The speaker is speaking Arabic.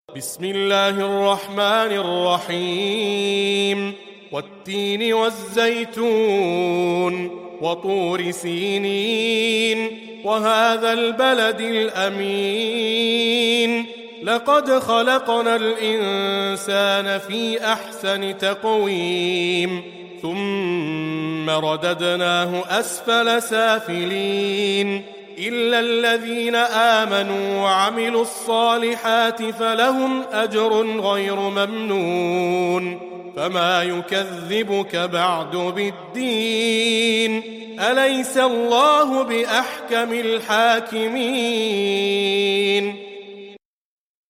بسم الله الرحمن الرحيم والتين والزيتون وطور سينين وهذا البلد الأمين لقد خلقنا الإنسان في أحسن تقويم ثم رددناه أسفل سافلين إلا الذين آمنوا وعملوا الصالحات فلهم أجر غير ممنون فما يكذبك بعد بالدين أليس الله بأحكم الحاكمين